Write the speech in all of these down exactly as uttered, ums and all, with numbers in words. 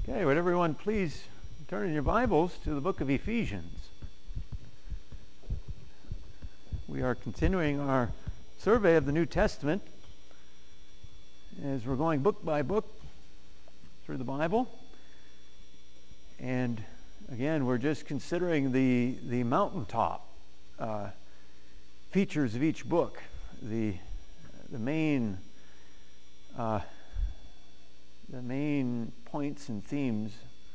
Okay, would everyone please turn in your Bibles to the book of Ephesians. We are continuing our survey of the New Testament as we're going book by book through the Bible. And again, we're just considering the, the mountaintop uh, features of each book, the, the main uh, the main points and themes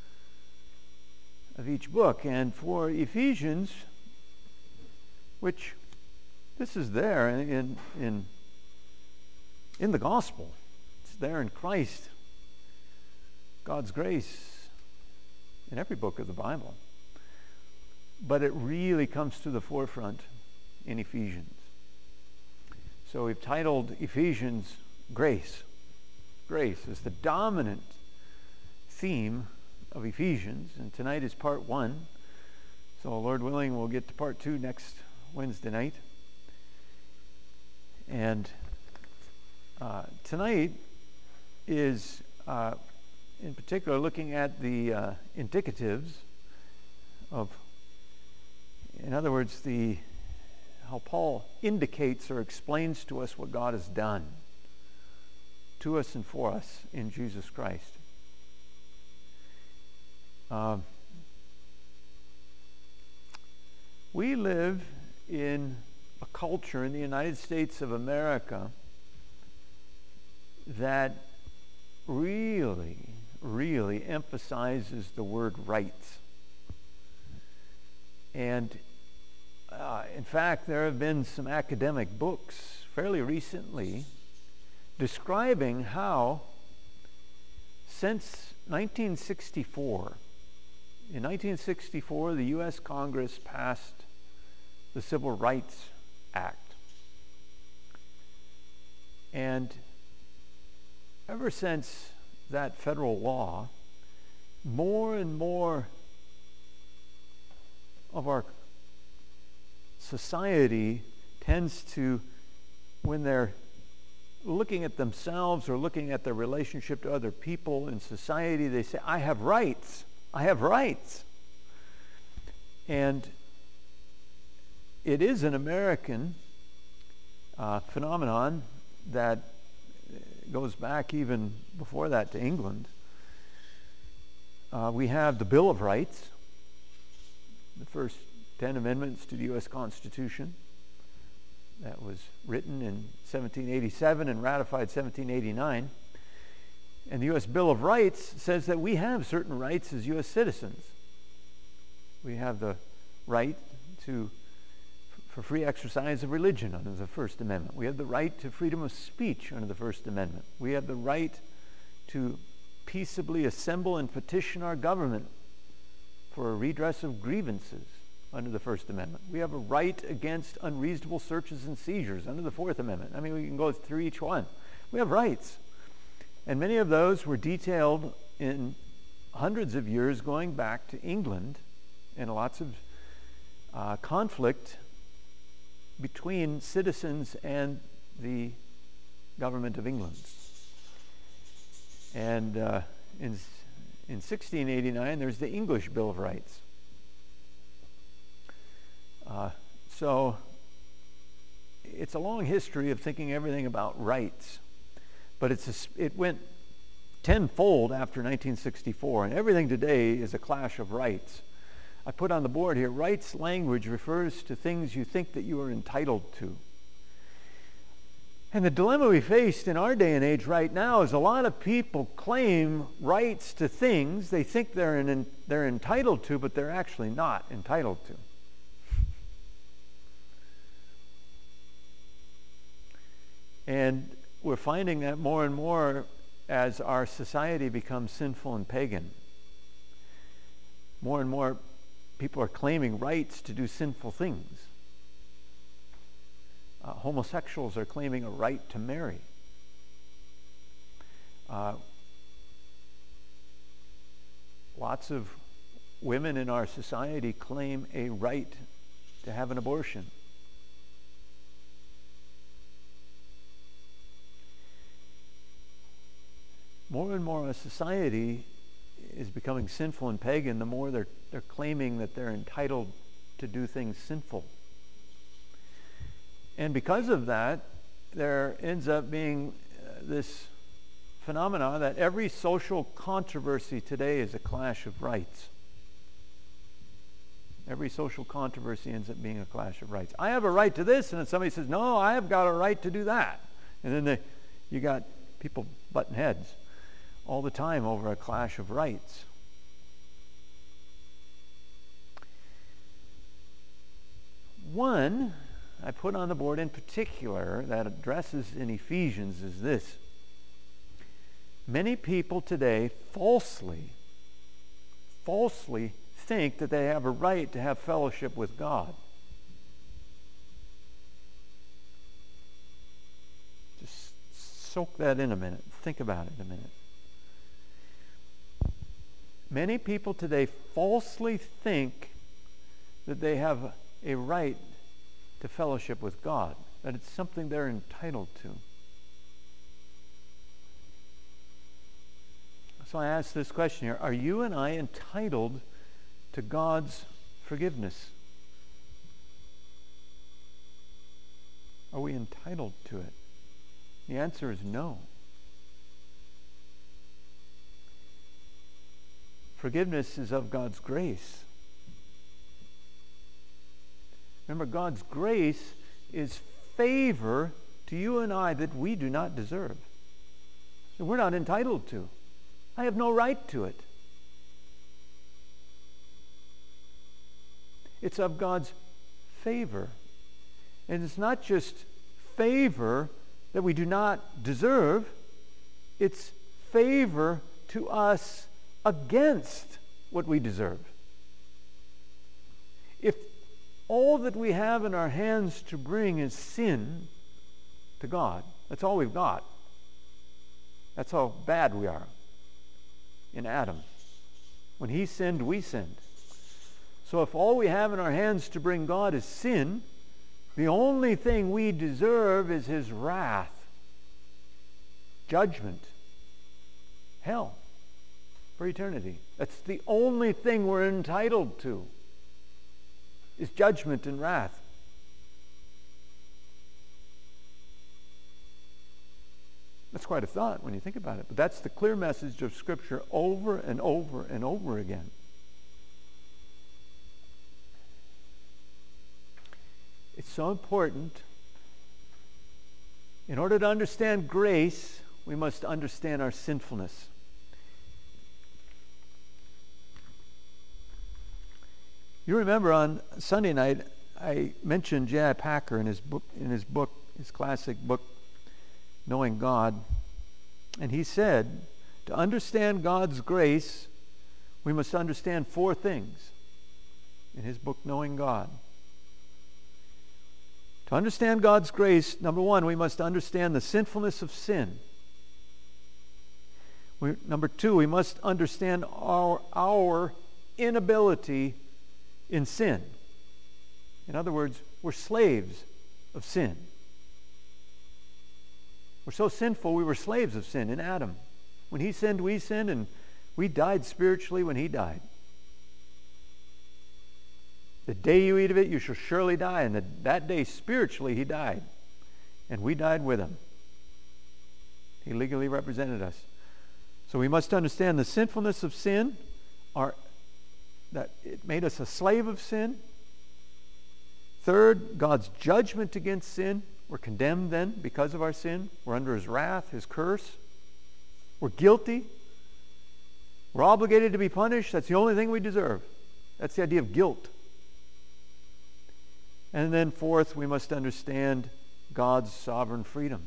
of each book. And for Ephesians, which this is there in in in the gospel, it's there in Christ, God's grace in every book of the Bible, but it really comes to the forefront in Ephesians. So we've titled Ephesians Grace. Grace is the dominant theme of Ephesians, and tonight is part one. So Lord willing, we'll get to part two next Wednesday night. And uh, tonight is, uh, in particular, looking at the uh, indicatives of, in other words, the how Paul indicates or explains to us what God has done to us and for us in Jesus Christ. Uh, we live in a culture in the United States of America that really, really emphasizes the word rights. And uh, in fact, there have been some academic books fairly recently describing how since nineteen sixty-four, in nineteen sixty-four, the U S Congress passed the Civil Rights Act. And ever since that federal law, more and more of our society tends to, when they're looking at themselves or looking at their relationship to other people in society, they say, I have rights. I have rights. And it is an American uh, phenomenon that goes back even before that to England. Uh, we have the Bill of Rights, the first ten amendments to the U S Constitution. That was written in seventeen eighty-seven and ratified seventeen eighty-nine. And the U S Bill of Rights says that we have certain rights as U S citizens. We have the right to for free exercise of religion under the First Amendment. We have the right to freedom of speech under the First Amendment. We have the right to peaceably assemble and petition our government for a redress of grievances under the First Amendment. We have a right against unreasonable searches and seizures under the Fourth Amendment. I mean, we can go through each one. We have rights. And many of those were detailed in hundreds of years going back to England, and lots of uh, conflict between citizens and the government of England. And uh, in, in sixteen eighty-nine, there's the English Bill of Rights. Uh, so it's a long history of thinking everything about rights, but it's a, it went tenfold after nineteen sixty-four, and everything today is a clash of rights. I put on the board here, rights language refers to things you think that you are entitled to. And the dilemma we faced in our day and age right now is a lot of people claim rights to things they think they're, in, they're entitled to, but they're actually not entitled to. And we're finding that more and more as our society becomes sinful and pagan. More and more people are claiming rights to do sinful things. Uh, homosexuals are claiming a right to marry. Uh, lots of women in our society claim a right to have an abortion. More and more a society is becoming sinful and pagan, the more they're, they're claiming that they're entitled to do things sinful. And because of that, there ends up being uh, this phenomenon that every social controversy today is a clash of rights. Every social controversy ends up being a clash of rights. I have a right to this, and then somebody says, no, I have got a right to do that. And then they, you got people butting heads all the time over a clash of rights. One I put on the board in particular that addresses in Ephesians is this. Many people today falsely, falsely think that they have a right to have fellowship with God. Just soak that in a minute. Think about it a minute. Many people today falsely think that they have a right to fellowship with God, that it's something they're entitled to. So I ask this question here, are you and I entitled to God's forgiveness? Are we entitled to it? The answer is no. Forgiveness is of God's grace. Remember, God's grace is favor to you and I that we do not deserve. That we're not entitled to. I have no right to it. It's of God's favor. And it's not just favor that we do not deserve. It's favor to us against what we deserve. If all that we have in our hands to bring is sin to God, that's all we've got. That's how bad we are in Adam. When he sinned, we sinned. So if all we have in our hands to bring God is sin, the only thing we deserve is his wrath, judgment, hell for eternity. That's the only thing we're entitled to, is judgment and wrath. That's quite a thought when you think about it. But that's the clear message of Scripture over and over and over again. It's so important. In order to understand grace, we must understand our sinfulness. You remember on Sunday night, I mentioned J I Packer in his book, in his book, his classic book, Knowing God. And he said, to understand God's grace, we must understand four things in his book, Knowing God. To understand God's grace, number one, we must understand the sinfulness of sin. We, number two, we must understand our, our inability in sin. In other words, we're slaves of sin. We're so sinful, we were slaves of sin in Adam. When he sinned, we sinned, and we died spiritually when he died. The day you eat of it, you shall surely die. And the, that day, spiritually, he died. And we died with him. He legally represented us. So we must understand the sinfulness of sin, our, that it made us a slave of sin. Third, God's judgment against sin. We're condemned then because of our sin. We're under his wrath, his curse. We're guilty. We're obligated to be punished. That's the only thing we deserve. That's the idea of guilt. And then fourth, we must understand God's sovereign freedom.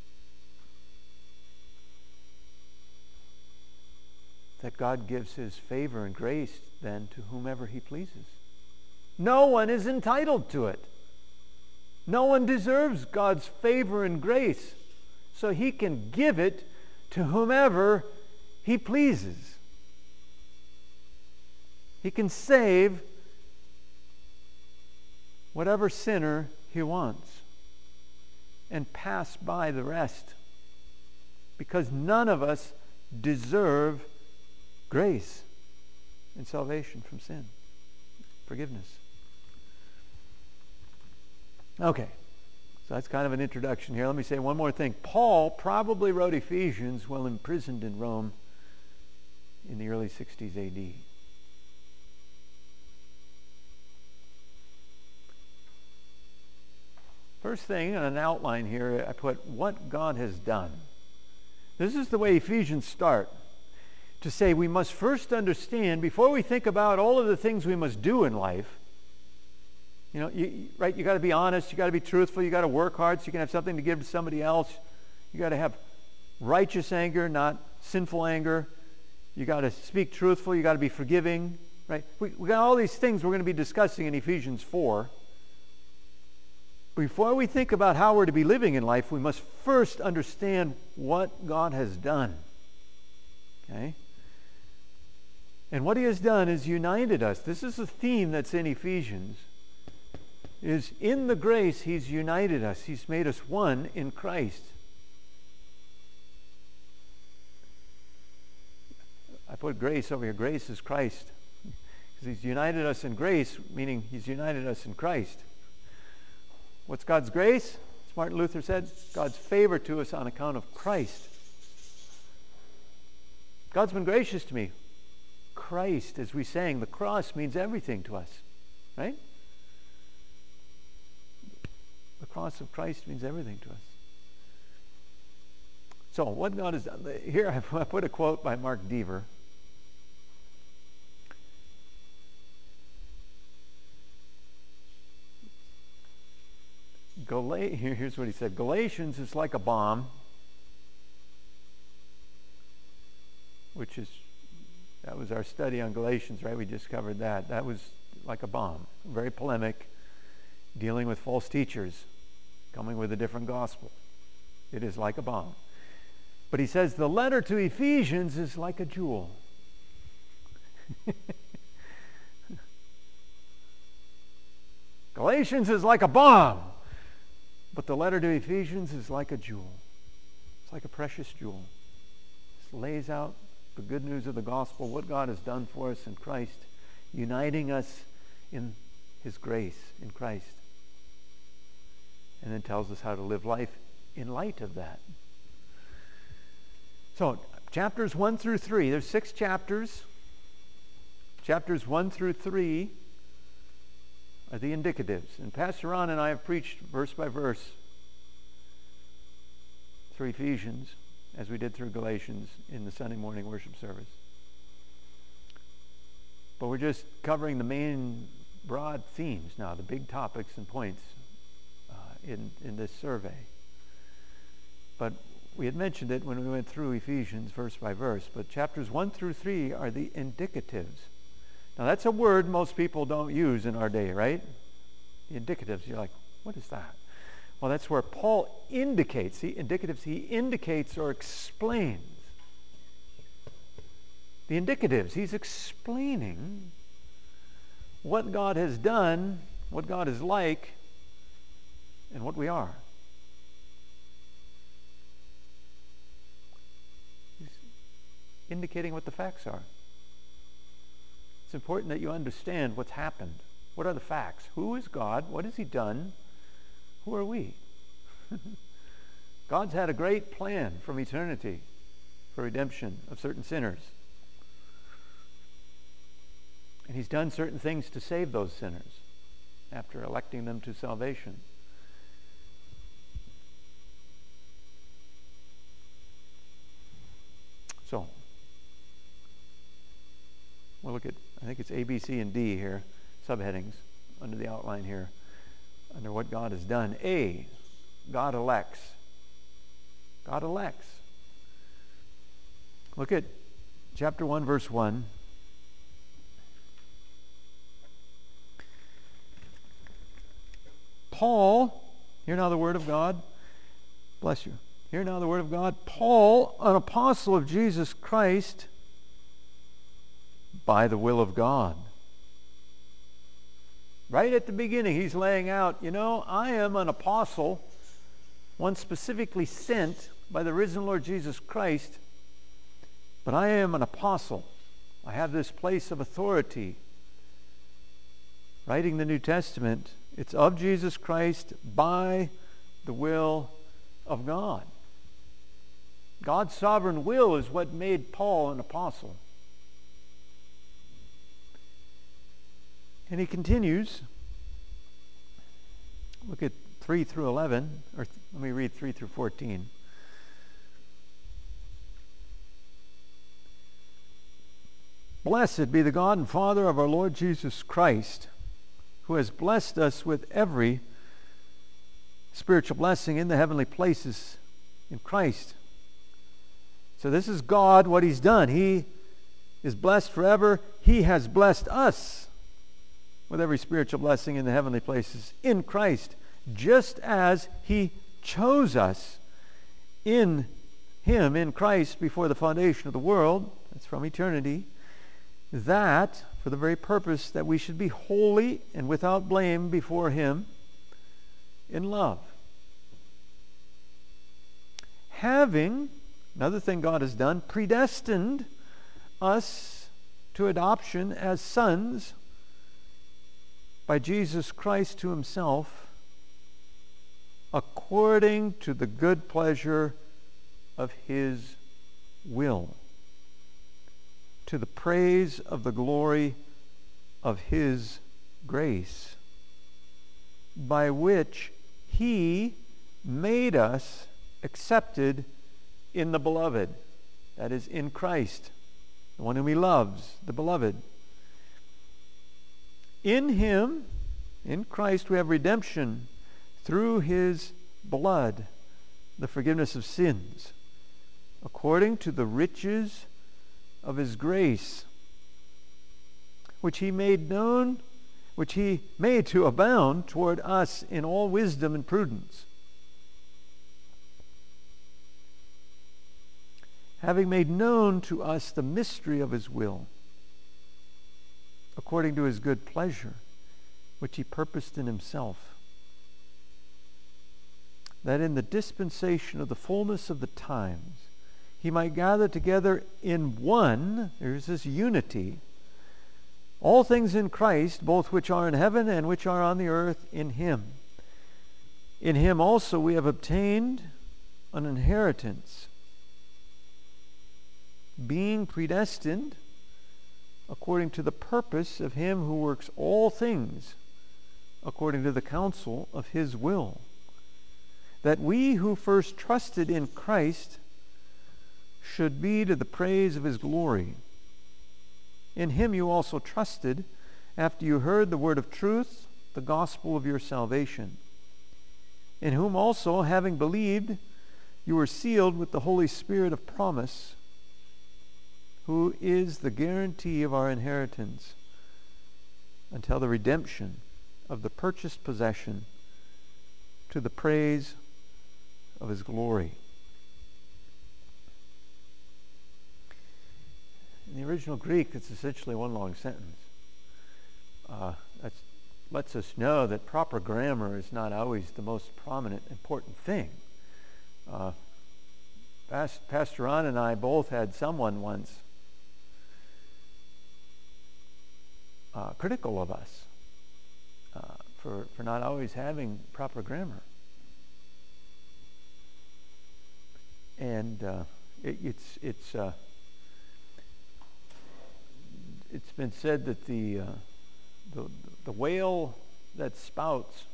That God gives his favor and grace then to whomever he pleases. No one is entitled to it. No one deserves God's favor and grace, so he can give it to whomever he pleases. He can save whatever sinner he wants and pass by the rest, because none of us deserve grace and salvation from sin, forgiveness. Okay, so that's kind of an introduction here. Let me say one more thing. Paul probably wrote Ephesians while imprisoned in Rome in the early sixties A D. First thing, on an outline here, I put what God has done. This is the way Ephesians start. To say we must first understand, before we think about all of the things we must do in life, you know, you, right, you got to be honest, you got to be truthful, you got to work hard so you can have something to give to somebody else. You got to have righteous anger, not sinful anger. You got to speak truthful, you got to be forgiving, right? We, we got all these things we're going to be discussing in Ephesians four. Before we think about how we're to be living in life, we must first understand what God has done. Okay? And what he has done is united us. This is a theme that's in Ephesians. Is in the grace he's united us. He's made us one in Christ. I put grace over here. Grace is Christ. Because he's united us in grace, meaning he's united us in Christ. What's God's grace? As Martin Luther said, God's favor to us on account of Christ. God's been gracious to me. Christ, as we sang, the cross means everything to us, right? The cross of Christ means everything to us. So, what God has done, here I put a quote by Mark Dever. Gal- here's what he said. Galatians is like a bomb, which is, that was our study on Galatians, right? We just covered that. That was like a bomb, very polemic, dealing with false teachers, coming with a different gospel. It is like a bomb. But he says the letter to Ephesians is like a jewel. Galatians is like a bomb. But the letter to Ephesians is like a jewel. It's like a precious jewel. It lays out the good news of the gospel, what God has done for us in Christ, uniting us in his grace in Christ. And then tells us how to live life in light of that. So, chapters one through three, there's six chapters. Chapters one through three are the indicatives. And Pastor Ron and I have preached verse by verse through Ephesians, as we did through Galatians in the Sunday morning worship service. But we're just covering the main broad themes now, the big topics and points uh, in, in this survey. But we had mentioned it when we went through Ephesians verse by verse, but chapters one through three are the indicatives. Now that's a word most people don't use in our day, right? The indicatives. You're like, what is that? Well, that's where Paul indicates, the indicatives, he indicates or explains. The indicatives, he's explaining what God has done, what God is like, and what we are. He's indicating what the facts are. It's important that you understand what's happened. What are the facts? Who is God? What has he done? Who are we? God's had a great plan from eternity for redemption of certain sinners. And he's done certain things to save those sinners after electing them to salvation. So, we'll look at, I think it's A, B, C, and D here, subheadings under the outline here, under what God has done. A, God elects. God elects. Look at chapter one, verse one. Paul, hear now the word of God. Bless you. Hear now the word of God. Paul, an apostle of Jesus Christ, by the will of God. Right at the beginning, he's laying out, you know, I am an apostle, one specifically sent by the risen Lord Jesus Christ, but I am an apostle. I have this place of authority. Writing the New Testament, it's of Jesus Christ by the will of God. God's sovereign will is what made Paul an apostle. And he continues. Look at three through eleven, or th- let me read three through fourteen. Blessed be the God and Father of our Lord Jesus Christ, who has blessed us with every spiritual blessing in the heavenly places in Christ. So this is God, what He's done. He is blessed forever. He has blessed us with every spiritual blessing in the heavenly places in Christ, just as He chose us in Him, in Christ, before the foundation of the world. That's from eternity. That, for the very purpose that we should be holy and without blame before Him in love. Having, another thing God has done, predestined us to adoption as sons by Jesus Christ to Himself, according to the good pleasure of His will, to the praise of the glory of His grace, by which He made us accepted in the beloved, that is, in Christ, the one whom He loves, the beloved. In Him, in Christ, we have redemption through His blood, the forgiveness of sins, according to the riches of His grace, which He made known, which He made to abound toward us in all wisdom and prudence, having made known to us the mystery of His will, according to His good pleasure, which He purposed in Himself, that in the dispensation of the fullness of the times He might gather together in one, there's this unity, all things in Christ, both which are in heaven and which are on the earth, in Him. In Him also we have obtained an inheritance, being predestined according to the purpose of Him who works all things according to the counsel of His will, that we who first trusted in Christ should be to the praise of His glory. In Him you also trusted, after you heard the word of truth, the gospel of your salvation, in whom also, having believed, you were sealed with the Holy Spirit of promise, who is the guarantee of our inheritance until the redemption of the purchased possession, to the praise of His glory. In the original Greek, it's essentially one long sentence. Uh, that lets us know that proper grammar is not always the most prominent, important thing. Uh, Past, Pastor Ron and I both had someone once uh, critical of us uh, for, for not always having proper grammar. And uh, it, it's it's uh, it's been said that the, uh, the the whale that spouts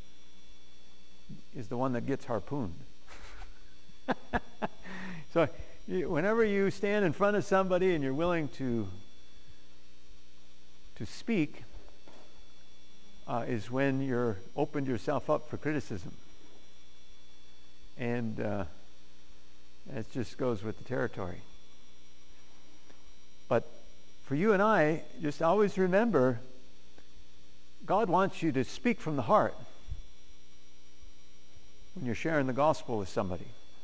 is the one that gets harpooned. So you, whenever you stand in front of somebody and you're willing to to speak, uh, is when you're opened yourself up for criticism. And uh, it just goes with the territory. But for you and I, just always remember, God wants you to speak from the heart when you're sharing the gospel with somebody.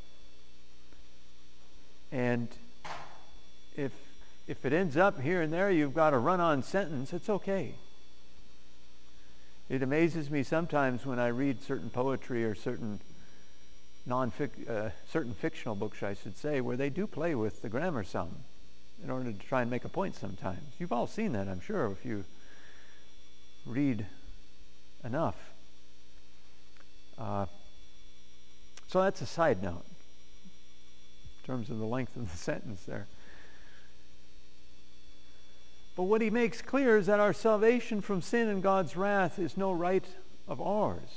And if if it ends up here and there, you've got a run-on sentence, it's okay. It amazes me sometimes when I read certain poetry or certain non-fic, uh, certain fictional books, I should say, where they do play with the grammar some. in order to try and make a point sometimes. You've all seen that, I'm sure, if you read enough. Uh, so that's a side note in terms of the length of the sentence there. But what he makes clear is that our salvation from sin and God's wrath is no right of ours.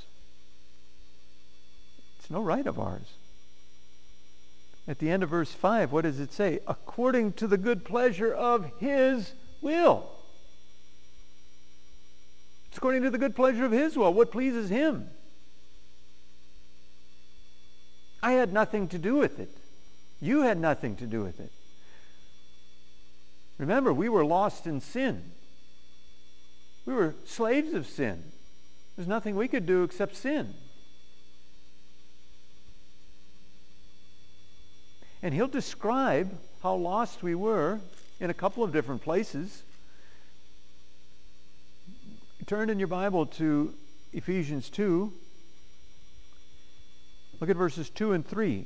It's no right of ours. At the end of verse five, what does it say? According to the good pleasure of his will. It's according to the good pleasure of his will, what pleases him. I had nothing to do with it. You had nothing to do with it. Remember, we were lost in sin. We were slaves of sin. There's nothing we could do except sin. And he'll describe how lost we were in a couple of different places. Turn in your Bible to Ephesians two. Look at verses two and three.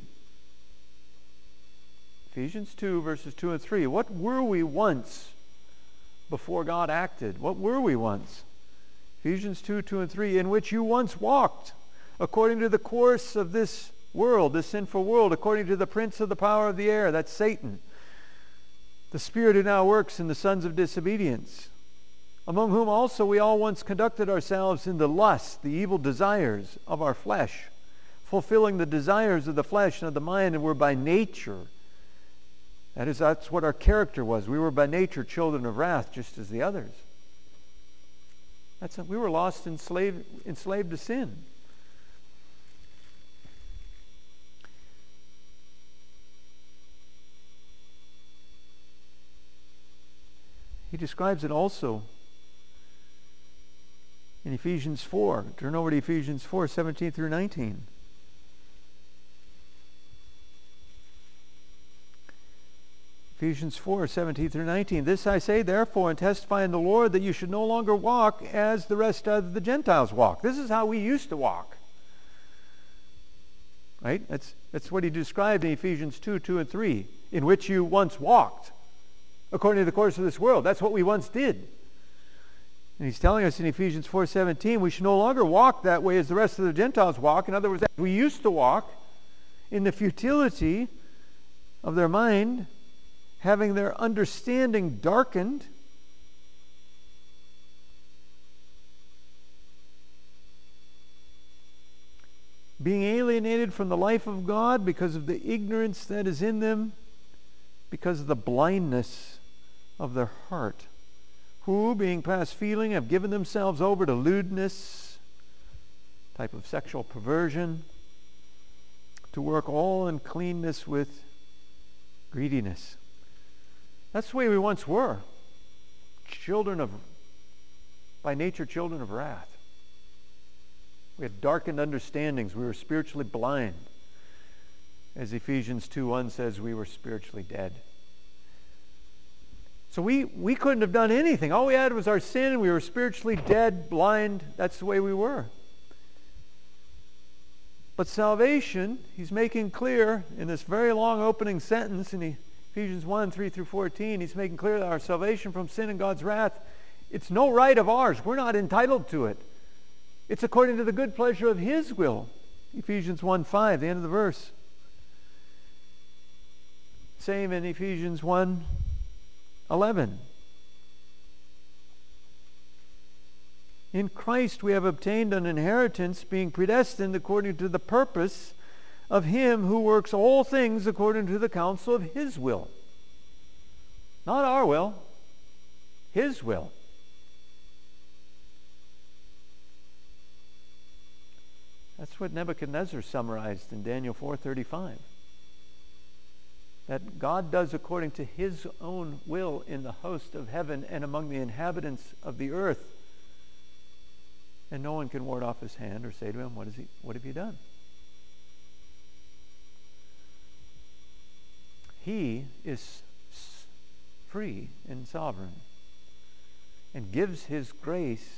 Ephesians two, verses two and three. What were we once before God acted? What were we once? Ephesians two, two and three. In which you once walked, according to the course of this world, this sinful world, according to the prince of the power of the air, that's Satan, the spirit who now works in the sons of disobedience, among whom also we all once conducted ourselves in the lust, the evil desires of our flesh, fulfilling the desires of the flesh and of the mind, and were by nature, that is, that's what our character was. We were by nature children of wrath, just as the others. That's a, we were lost, enslaved, enslaved to sin. He describes it also in Ephesians four. Turn over to Ephesians four, seventeen through nineteen. Ephesians four, seventeen through nineteen. This I say, therefore, and testify in the Lord, that you should no longer walk as the rest of the Gentiles walk. This is how we used to walk. Right? That's, that's what he described in Ephesians two, two and three. In which you once walked, according to the course of this world. That's what we once did. And he's telling us in Ephesians four, seventeen, we should no longer walk that way as the rest of the Gentiles walk. In other words, we used to walk in the futility of their mind, having their understanding darkened, being alienated from the life of God because of the ignorance that is in them, because of the blindness of their heart, who, being past feeling, have given themselves over to lewdness, type of sexual perversion, to work all uncleanness with greediness. That's the way we once were. Children of, by nature, children of wrath. We had darkened understandings. We were spiritually blind. As Ephesians two one says, we were spiritually dead. So we, we couldn't have done anything. All we had was our sin. We were spiritually dead, blind. That's the way we were. But salvation, he's making clear in this very long opening sentence in Ephesians one, three through fourteen, he's making clear that our salvation from sin and God's wrath, it's no right of ours. We're not entitled to it. It's according to the good pleasure of his will. Ephesians one five, the end of the verse. Same in Ephesians one eleven. In Christ we have obtained an inheritance, being predestined according to the purpose of him who works all things according to the counsel of his will. Not our will, his will. That's what Nebuchadnezzar summarized in Daniel four thirty-five. That God does according to his own will in the host of heaven and among the inhabitants of the earth. And no one can ward off his hand or say to him, what is he, what have you done? He is free and sovereign and gives his grace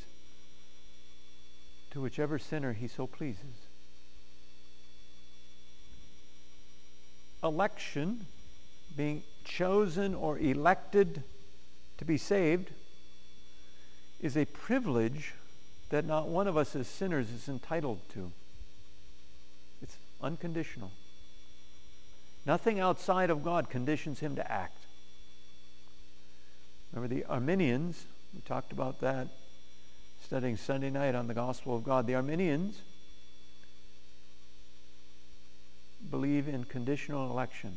to whichever sinner he so pleases. Election, being chosen or elected to be saved is a privilege that not one of us as sinners is entitled to. It's unconditional. Nothing outside of God conditions him to act. Remember the Arminians, we talked about that studying Sunday night on the Gospel of God. The Arminians believe in conditional election.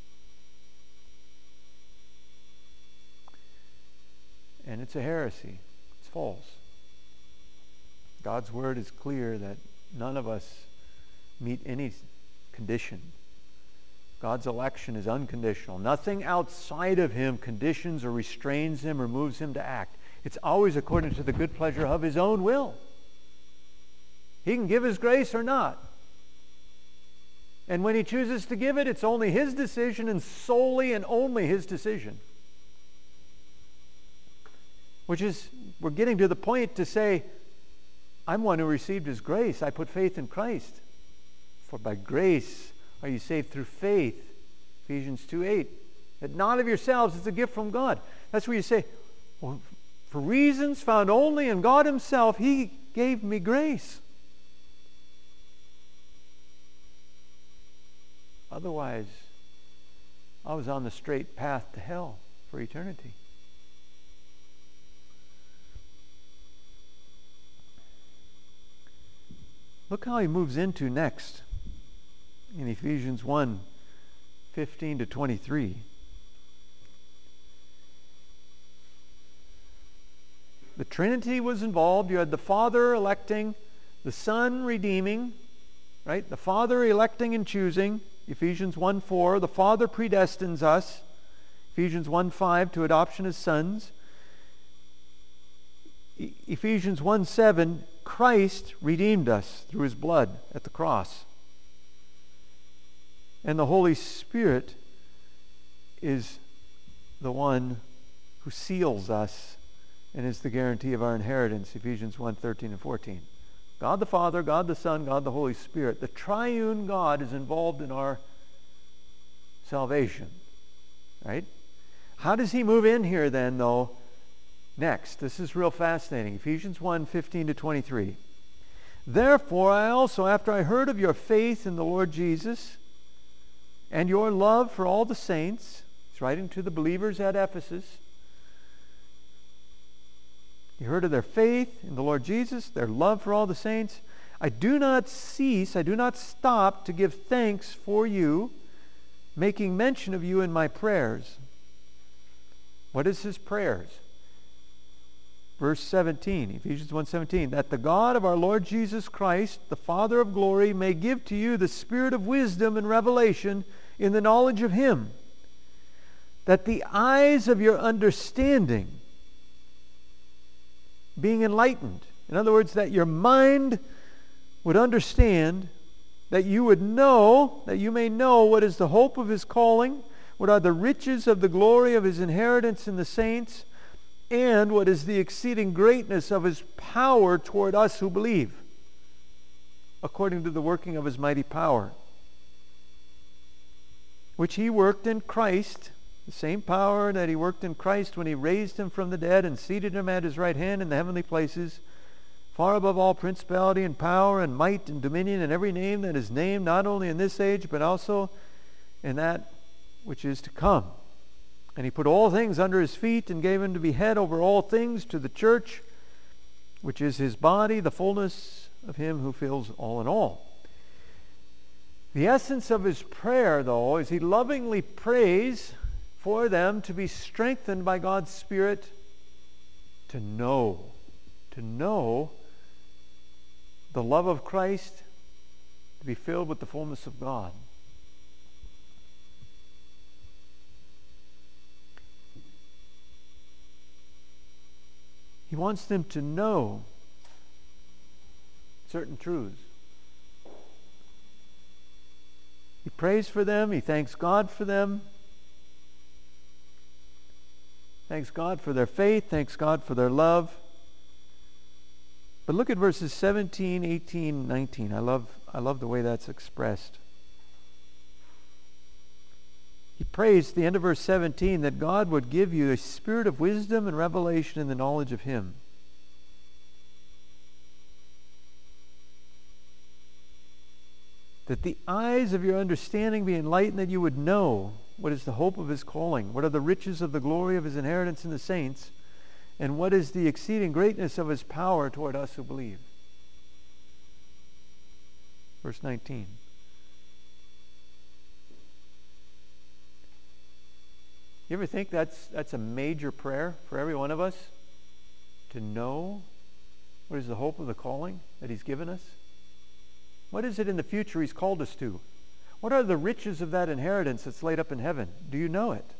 And it's a heresy. It's false. God's word is clear that none of us meet any condition. God's election is unconditional. Nothing outside of him conditions or restrains him or moves him to act. It's always according to the good pleasure of his own will. He can give his grace or not. And when he chooses to give it, it's only his decision and solely and only his decision. Which is, we're getting to the point to say, I'm one who received his grace. I put faith in Christ. For by grace are you saved through faith. Ephesians two eight. That not of yourselves, it's a gift from God. That's where you say, well, for reasons found only in God himself, he gave me grace. Otherwise, I was on the straight path to hell for eternity. Look how he moves into next in Ephesians one, fifteen to twenty-three. The Trinity was involved. You had the Father electing, the Son redeeming, right? The Father electing and choosing. Ephesians one four. The Father predestines us. Ephesians one five, to adoption as sons. E- Ephesians one seven, Christ redeemed us through his blood at the cross. And the Holy Spirit is the one who seals us and is the guarantee of our inheritance, Ephesians one thirteen and fourteen. God the Father, God the Son, God the Holy Spirit. The triune God is involved in our salvation. Right? How does he move in here then, though? Next, this is real fascinating. Ephesians one fifteen to twenty-three. Therefore, I also, after I heard of your faith in the Lord Jesus and your love for all the saints, he's writing to the believers at Ephesus. You heard of their faith in the Lord Jesus, their love for all the saints. I do not cease, I do not stop to give thanks for you, making mention of you in my prayers. What is his prayers? Verse seventeen, Ephesians one seventeen, that the God of our Lord Jesus Christ, the Father of glory, may give to you the spirit of wisdom and revelation in the knowledge of him, that the eyes of your understanding being enlightened, in other words, that your mind would understand, that you would know, that you may know what is the hope of his calling, what are the riches of the glory of his inheritance in the saints, and what is the exceeding greatness of his power toward us who believe, according to the working of his mighty power, which he worked in Christ, the same power that he worked in Christ when he raised him from the dead and seated him at his right hand in the heavenly places, far above all principality and power and might and dominion and every name that is named, not only in this age, but also in that which is to come. And he put all things under his feet and gave him to be head over all things to the church, which is his body, the fullness of him who fills all in all. The essence of his prayer, though, is he lovingly prays for them to be strengthened by God's Spirit to know, to know the love of Christ, to be filled with the fullness of God. He wants them to know certain truths. He prays for them. He thanks God for them. Thanks God for their faith. Thanks God for their love. But look at verses seventeen, eighteen, nineteen. I love, I love the way that's expressed. He prays at the end of verse seventeen that God would give you a spirit of wisdom and revelation in the knowledge of Him. That the eyes of your understanding be enlightened, that you would know what is the hope of His calling, what are the riches of the glory of His inheritance in the saints, and what is the exceeding greatness of His power toward us who believe. Verse nineteen. You ever think that's that's a major prayer for every one of us? To know what is the hope of the calling that He's given us? What is it in the future He's called us to? What are the riches of that inheritance that's laid up in heaven? Do you know it?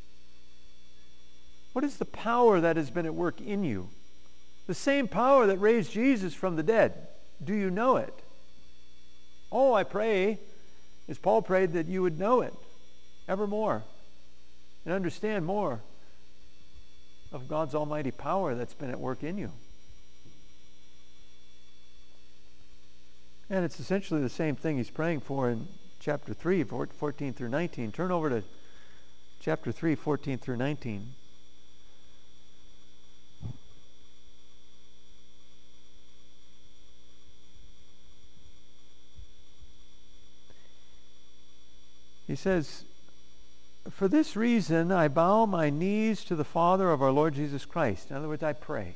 What is the power that has been at work in you? The same power that raised Jesus from the dead. Do you know it? Oh, I pray, as Paul prayed, that you would know it evermore and understand more of God's almighty power that's been at work in you. And it's essentially the same thing he's praying for in chapter three, fourteen through nineteen. Turn over to chapter three, fourteen through nineteen. He says, "For this reason I bow my knees to the Father of our Lord Jesus Christ." In other words, I pray.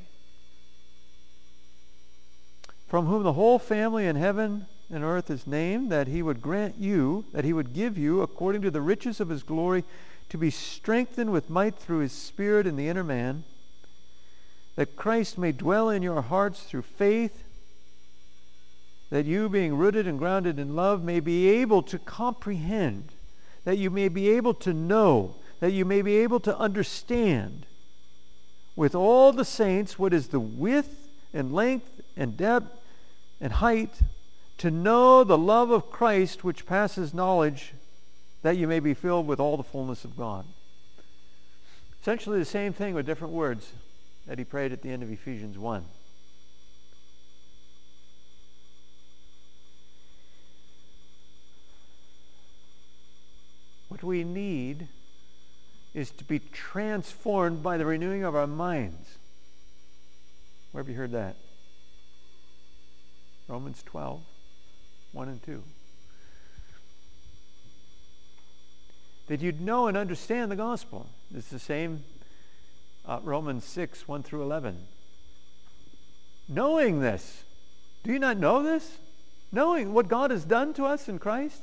"From whom the whole family in heaven and earth is named, that He would grant you, that He would give you, according to the riches of His glory, to be strengthened with might through His Spirit in the inner man, that Christ may dwell in your hearts through faith, that you, being rooted and grounded in love, may be able to comprehend, that you may be able to know, that you may be able to understand with all the saints what is the width and length and depth and height, to know the love of Christ which passes knowledge, that you may be filled with all the fullness of God." Essentially the same thing with different words that he prayed at the end of Ephesians one. What we need is to be transformed by the renewing of our minds. Where have you heard that? Romans twelve, one and two. That you'd know and understand the gospel. It's the same uh, Romans six, one through eleven. Knowing this. Do you not know this? Knowing what God has done to us in Christ?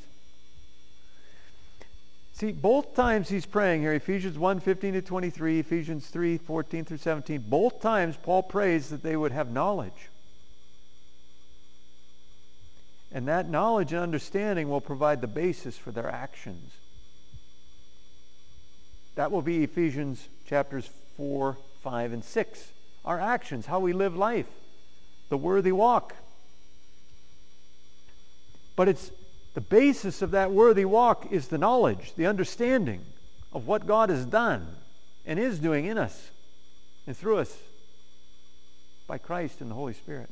See, both times he's praying here, Ephesians one, fifteen to twenty-three, Ephesians three, fourteen through seventeen, both times Paul prays that they would have knowledge. And that knowledge and understanding will provide the basis for their actions. That will be Ephesians chapters four, five, and six. Our actions, how we live life, the worthy walk. But it's the basis of that worthy walk is the knowledge, the understanding of what God has done and is doing in us and through us by Christ and the Holy Spirit.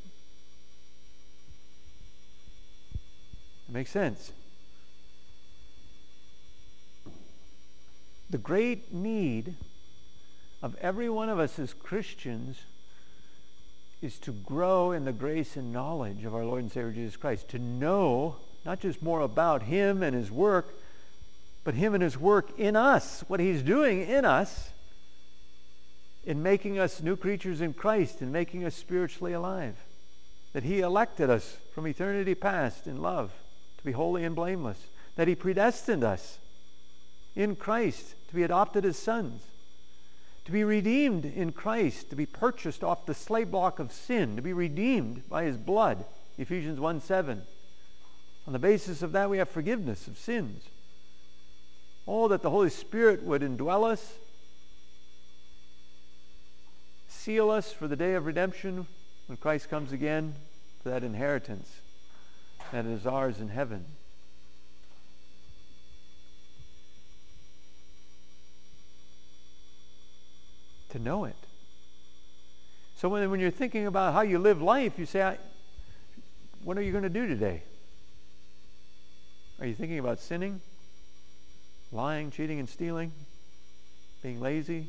It makes sense. The great need of every one of us as Christians is to grow in the grace and knowledge of our Lord and Savior Jesus Christ, to know not just more about Him and His work, but Him and His work in us, what He's doing in us, in making us new creatures in Christ and making us spiritually alive. That He elected us from eternity past in love to be holy and blameless. That He predestined us in Christ to be adopted as sons. To be redeemed in Christ, to be purchased off the slave block of sin, to be redeemed by His blood. Ephesians one seven. On the basis of that, we have forgiveness of sins. Oh, that the Holy Spirit would indwell us, seal us for the day of redemption when Christ comes again, for that inheritance that is ours in heaven. To know it. So when, when you're thinking about how you live life, you say, I, what are you going to do today? Are you thinking about sinning? Lying, cheating, and stealing? Being lazy?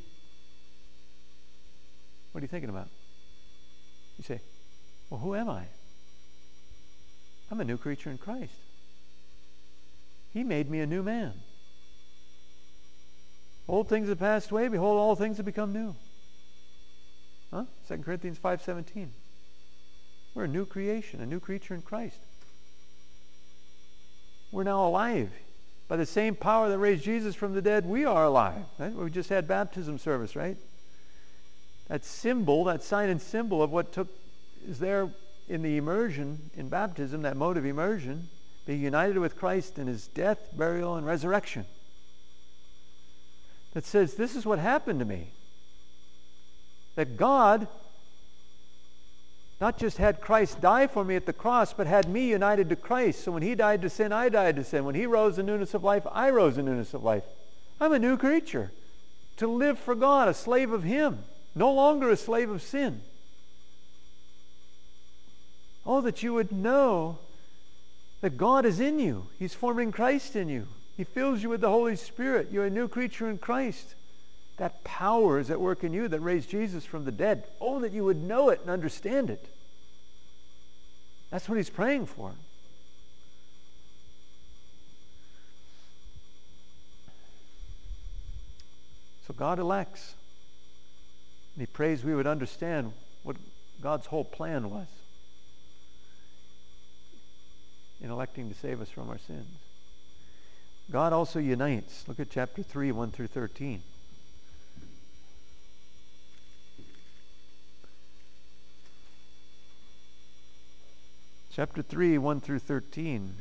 What are you thinking about? You say, well, who am I? I'm a new creature in Christ. He made me a new man. Old things have passed away. Behold, all things have become new. Huh? Second Corinthians five seventeen. We're a new creation, a new creature in Christ. We're now alive. By the same power that raised Jesus from the dead, we are alive. Right? We just had baptism service, right? That symbol, that sign and symbol of what took is there in the immersion, in baptism, that mode of immersion, being united with Christ in his death, burial, and resurrection. That says, this is what happened to me. That God not just had Christ die for me at the cross, but had me united to Christ. So when he died to sin, I died to sin. When he rose in newness of life, I rose in newness of life. I'm a new creature. To live for God, a slave of him. No longer a slave of sin. Oh, that you would know that God is in you. He's forming Christ in you. He fills you with the Holy Spirit. You're a new creature in Christ. That power is at work in you that raised Jesus from the dead. Oh, that you would know it and understand it. That's what he's praying for. So God elects. And he prays we would understand what God's whole plan was in electing to save us from our sins. God also unites. Look at chapter three, one through thirteen. Chapter three, one through thirteen.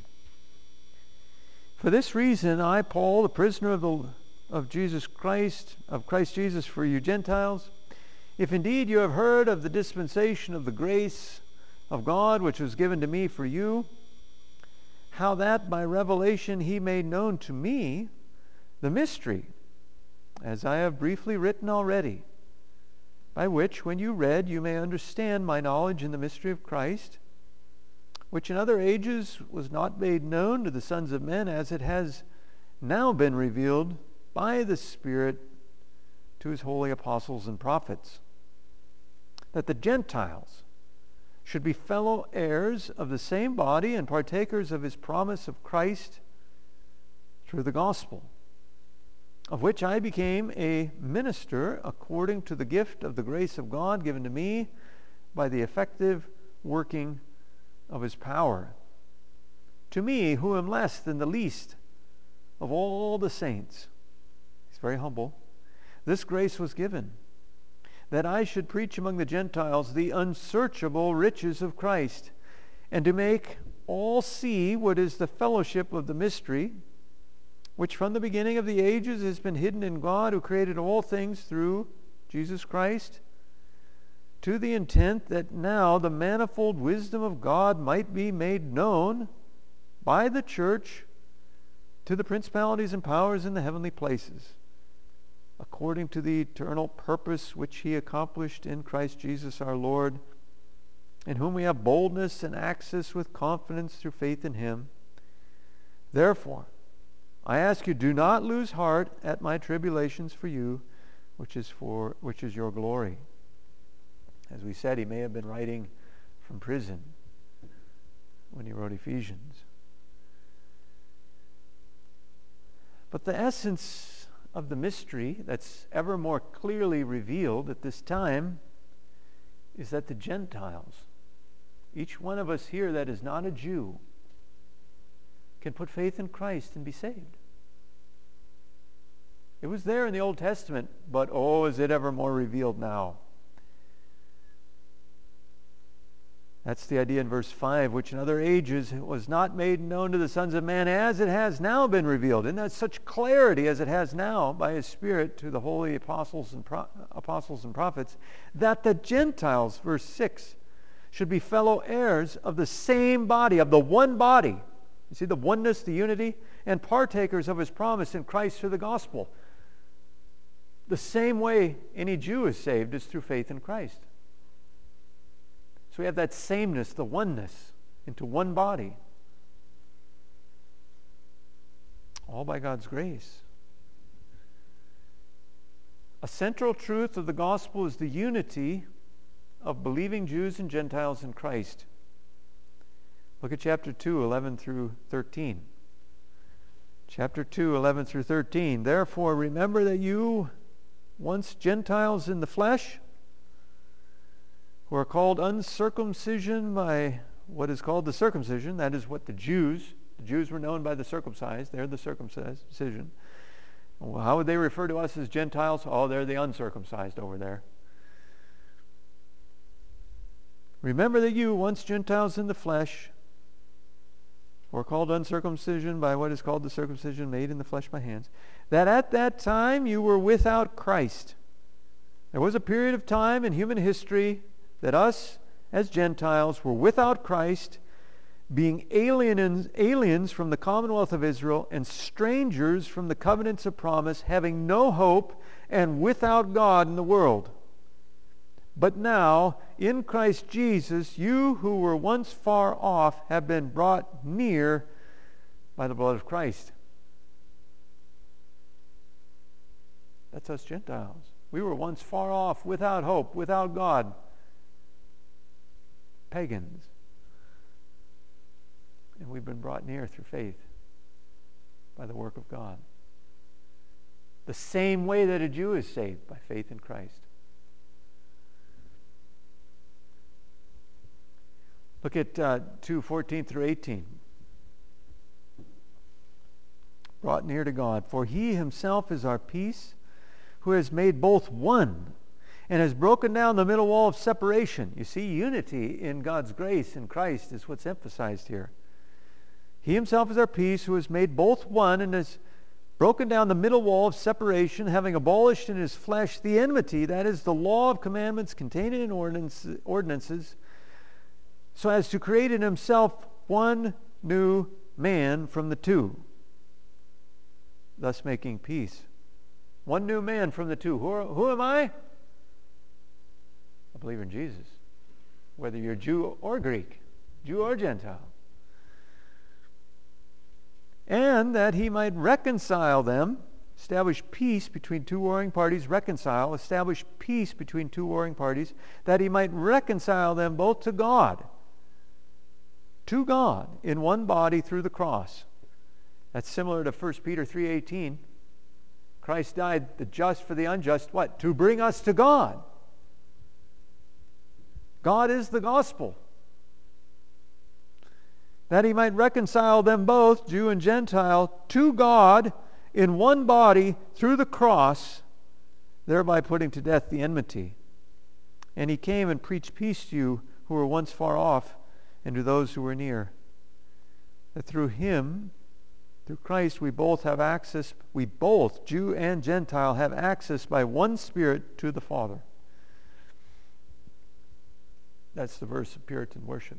For this reason, I, Paul, the prisoner of the of Jesus Christ, of Christ Jesus for you Gentiles, if indeed you have heard of the dispensation of the grace of God which was given to me for you, how that by revelation he made known to me the mystery, as I have briefly written already, by which, when you read, you may understand my knowledge in the mystery of Christ, which in other ages was not made known to the sons of men, as it has now been revealed by the Spirit to his holy apostles and prophets, that the Gentiles should be fellow heirs of the same body and partakers of his promise of Christ through the gospel, of which I became a minister according to the gift of the grace of God given to me by the effective working of his power. To me, who am less than the least of all the saints, he's very humble, this grace was given, that I should preach among the Gentiles the unsearchable riches of Christ, and to make all see what is the fellowship of the mystery, which from the beginning of the ages has been hidden in God, who created all things through Jesus Christ, to the intent that now the manifold wisdom of God might be made known by the church to the principalities and powers in the heavenly places, according to the eternal purpose which he accomplished in Christ Jesus our Lord, in whom we have boldness and access with confidence through faith in him. Therefore, I ask you, do not lose heart at my tribulations for you, which is for which is your glory. As we said, he may have been writing from prison when he wrote Ephesians. But the essence of the mystery that's ever more clearly revealed at this time is that the Gentiles, each one of us here that is not a Jew, can put faith in Christ and be saved. It was there in the Old Testament, but oh, is it ever more revealed now. That's the idea in verse five, which in other ages was not made known to the sons of man, as it has now been revealed. Isn't that such clarity as it has now by his Spirit to the holy apostles and pro- apostles and prophets, that the Gentiles, verse six, should be fellow heirs of the same body, of the one body. You see the oneness, the unity, and partakers of his promise in Christ through the gospel. The same way any Jew is saved is through faith in Christ. So we have that sameness, the oneness, into one body. All by God's grace. A central truth of the gospel is the unity of believing Jews and Gentiles in Christ. Look at chapter two, eleven through thirteen. Chapter two, eleven through thirteen. Therefore, remember that you, once Gentiles in the flesh, who are called uncircumcision by what is called the circumcision, that is what the Jews, the Jews were known by the circumcised, they're the circumcision. Well, how would they refer to us as Gentiles? Oh, they're the uncircumcised over there. Remember that you, once Gentiles in the flesh, were called uncircumcision by what is called the circumcision made in the flesh by hands, that at that time you were without Christ. There was a period of time in human history that us, as Gentiles, were without Christ, being aliens, aliens from the commonwealth of Israel and strangers from the covenants of promise, having no hope and without God in the world. But now, in Christ Jesus, you who were once far off have been brought near by the blood of Christ. That's us Gentiles. We were once far off, without hope, without God. Pagans. And we've been brought near through faith by the work of God. The same way that a Jew is saved, by faith in Christ. Look at uh, two, fourteen through eighteen. Brought near to God. For he himself is our peace, who has made both one, and has broken down the middle wall of separation. You see, unity in God's grace in Christ is what's emphasized here. He himself is our peace, who has made both one, and has broken down the middle wall of separation, having abolished in his flesh the enmity, that is, the law of commandments contained in ordinances, so as to create in himself one new man from the two, thus making peace. One new man from the two. Who, are, who am I? A believer in Jesus. Whether you're Jew or Greek, Jew or Gentile. And that he might reconcile them, establish peace between two warring parties, reconcile, establish peace between two warring parties, that he might reconcile them both to God, to God, in one body through the cross. That's similar to First Peter three eighteen. Christ died, the just for the unjust, what? To bring us to God. God is the gospel. That he might reconcile them both, Jew and Gentile, to God in one body through the cross, thereby putting to death the enmity. And he came and preached peace to you who were once far off, and to those who were near. That through him, through Christ, we both have access, we both, Jew and Gentile, have access by one Spirit to the Father. That's the verse of Puritan worship.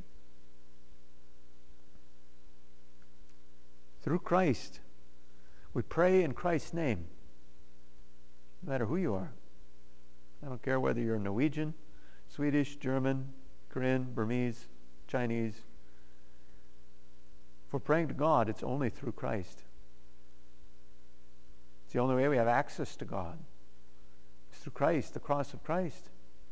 Through Christ, we pray in Christ's name, no matter who you are. I don't care whether you're Norwegian, Swedish, German, Korean, Burmese, Chinese. If we're praying to God, it's only through Christ. It's the only way we have access to God. It's through Christ, the cross of Christ.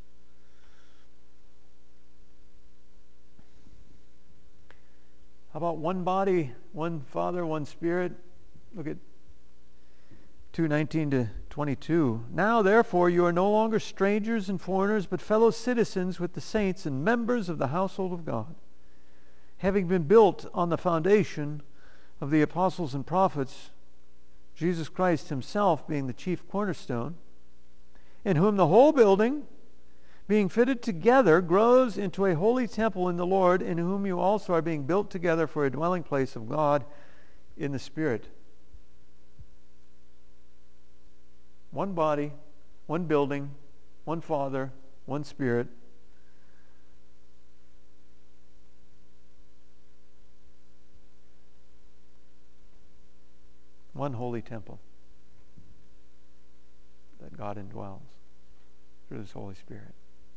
How about one body, one Father, one Spirit? Look at two nineteen to twenty-two. Now, therefore, you are no longer strangers and foreigners, but fellow citizens with the saints and members of the household of God, having been built on the foundation of the apostles and prophets, Jesus Christ himself being the chief cornerstone, in whom the whole building, being fitted together, grows into a holy temple in the Lord, in whom you also are being built together for a dwelling place of God in the Spirit. One body, one building, one Father, one Spirit. One holy temple that God indwells through His Holy Spirit.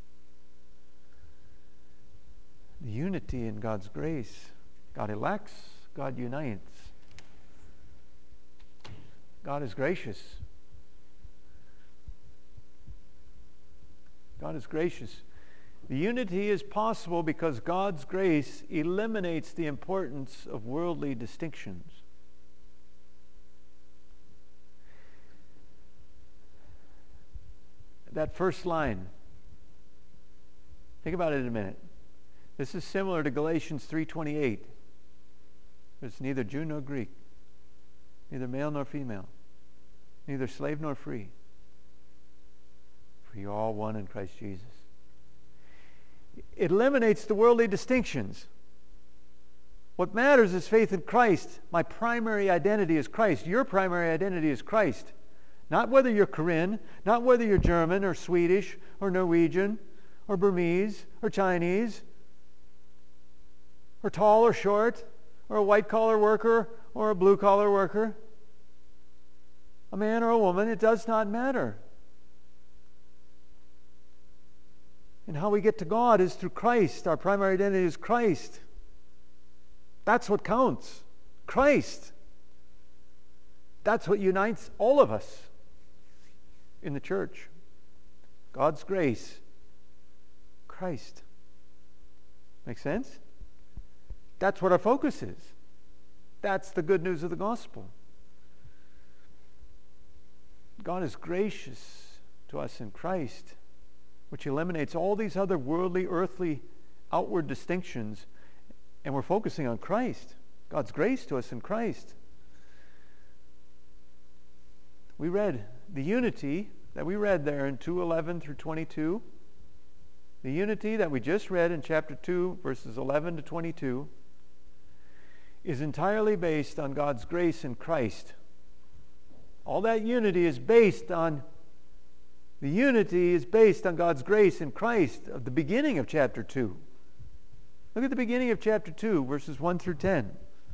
The unity in God's grace. God elects, God unites. God is gracious. God is gracious. The unity is possible because God's grace eliminates the importance of worldly distinctions. That first line, think about it in a minute. This is similar to Galatians three twenty-eight. There's neither Jew nor Greek, neither male nor female, neither slave nor free, for you're all one in Christ Jesus. It eliminates the worldly distinctions. What matters is faith in Christ. My primary identity is Christ. Your primary identity is Christ. Not whether you're Korean, not whether you're German or Swedish or Norwegian or Burmese or Chinese or tall or short or a white-collar worker or a blue-collar worker, a man or a woman. It does not matter. And how we get to God is through Christ. Our primary identity is Christ. That's what counts. Christ. That's what unites all of us in the church. God's grace. Christ. Make sense? That's what our focus is. That's the good news of the gospel. God is gracious to us in Christ, which eliminates all these other worldly, earthly, outward distinctions, and we're focusing on Christ. God's grace to us in Christ. We read the unity that we read there in two eleven through twenty-two. The unity that we just read in chapter two, verses eleven to twenty-two, is entirely based on God's grace in Christ. All that unity is based on The unity is based on God's grace in Christ at the beginning of chapter two. Look at the beginning of chapter two, verses one through ten.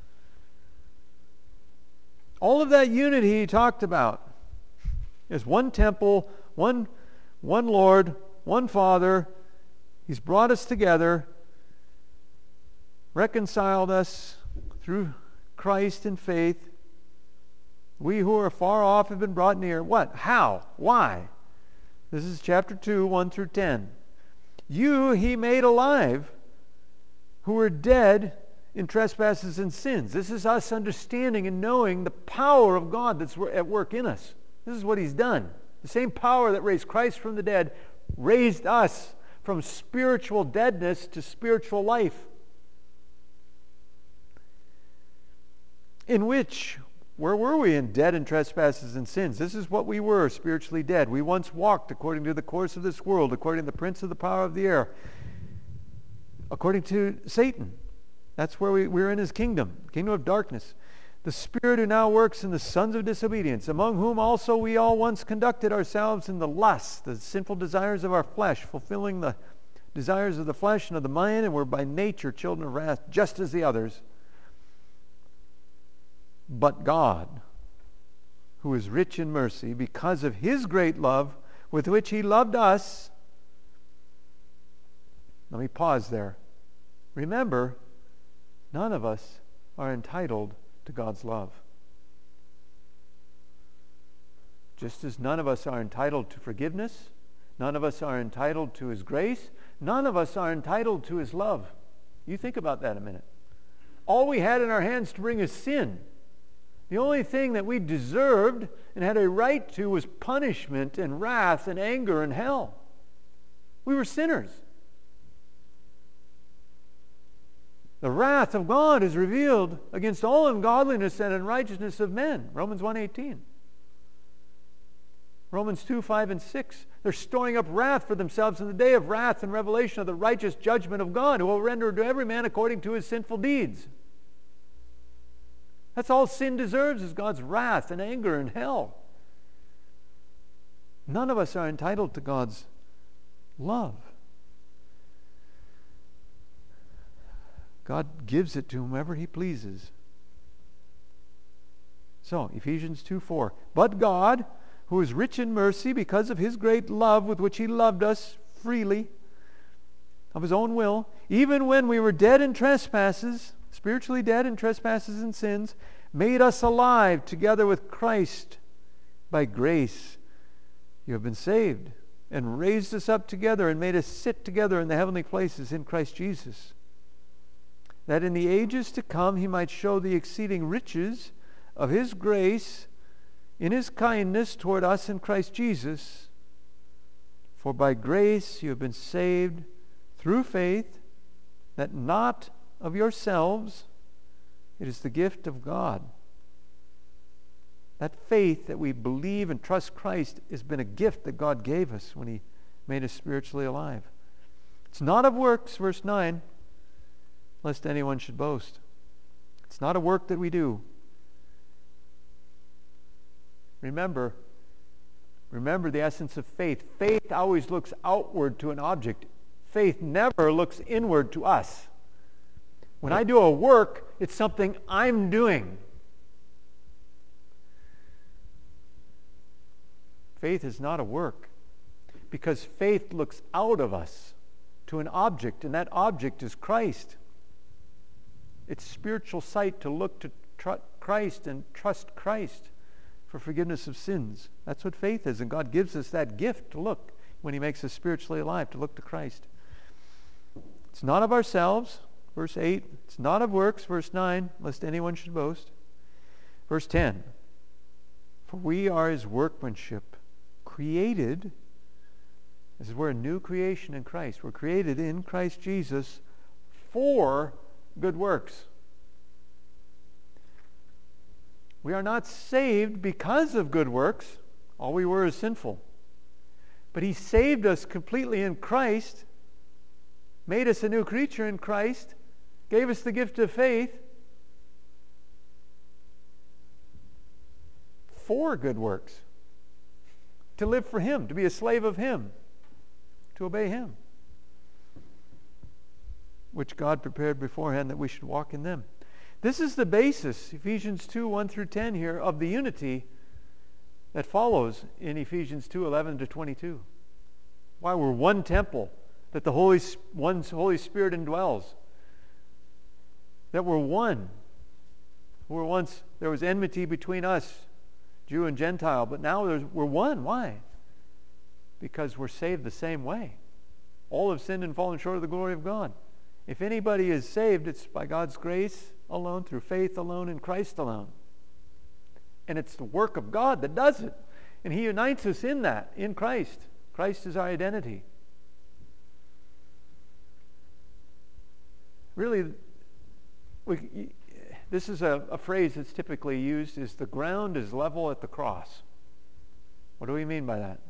All of that unity he talked about is one temple, one, one Lord, one Father. He's brought us together, reconciled us through Christ in faith. We who are far off have been brought near. What? How? Why? This is chapter two, one through ten. You he made alive who were dead in trespasses and sins. This is us understanding and knowing the power of God that's at work in us. This is what he's done. The same power that raised Christ from the dead raised us from spiritual deadness to spiritual life. In which, where were we in dead in trespasses and sins? This is what we were, spiritually dead. We once walked according to the course of this world, according to the prince of the power of the air, according to Satan. That's where we, we're in his kingdom, kingdom of darkness. The spirit who now works in the sons of disobedience, among whom also we all once conducted ourselves in the lusts, the sinful desires of our flesh, fulfilling the desires of the flesh and of the mind, and were by nature children of wrath, just as the others. But God, who is rich in mercy, because of his great love with which he loved us. Let me pause there. Remember, none of us are entitled to God's love. Just as none of us are entitled to forgiveness, none of us are entitled to his grace, none of us are entitled to his love. You think about that a minute. All we had in our hands to bring is sin. The only thing that we deserved and had a right to was punishment and wrath and anger and hell. We were sinners. The wrath of God is revealed against all ungodliness and unrighteousness of men. Romans one eighteen. Romans two, five, and six. They're storing up wrath for themselves in the day of wrath and revelation of the righteous judgment of God, who will render to every man according to his sinful deeds. That's all sin deserves, is God's wrath and anger and hell. None of us are entitled to God's love. God gives it to whomever he pleases. So, Ephesians two four. But God, who is rich in mercy, because of his great love with which he loved us freely, of his own will, even when we were dead in trespasses, spiritually dead in trespasses and sins, made us alive together with Christ. By grace you have been saved. and raised us up together and made us sit together in the heavenly places in Christ Jesus, that in the ages to come he might show the exceeding riches of his grace in his kindness toward us in Christ Jesus. For by grace you have been saved through faith, that not of yourselves, it is the gift of God. That faith that we believe and trust Christ has been a gift that God gave us when he made us spiritually alive. It's not of works, verse nine, lest anyone should boast. It's not a work that we do. Remember, remember the essence of faith. Faith always looks outward to an object. Faith never looks inward to us. When I do a work, it's something I'm doing. Faith is not a work, because faith looks out of us to an object, and that object is Christ. It's spiritual sight to look to tr- Christ and trust Christ for forgiveness of sins. That's what faith is, and God gives us that gift to look when he makes us spiritually alive, to look to Christ. It's not of ourselves, verse eight. It's not of works, verse nine, lest anyone should boast. Verse ten, for we are his workmanship, created, this is we're a new creation in Christ. We're created in Christ Jesus for good works. We are not saved because of good works. All we were is sinful. But he saved us completely in Christ, made us a new creature in Christ, gave us the gift of faith for good works. To live for him, to be a slave of him, to obey him, which God prepared beforehand that we should walk in them. This is the basis, Ephesians two, one through ten here, of the unity that follows in Ephesians two, eleven to twenty-two. Why we're one temple, that the Holy one Holy Spirit indwells. That we're one. Where once there was enmity between us, Jew and Gentile, but now there's, we're one. Why? Because we're saved the same way. All have sinned and fallen short of the glory of God. If anybody is saved, it's by God's grace alone, through faith alone, in Christ alone. And it's the work of God that does it. And he unites us in that, in Christ. Christ is our identity. Really, we, this is a, a phrase that's typically used, is the ground is level at the cross. What do we mean by that?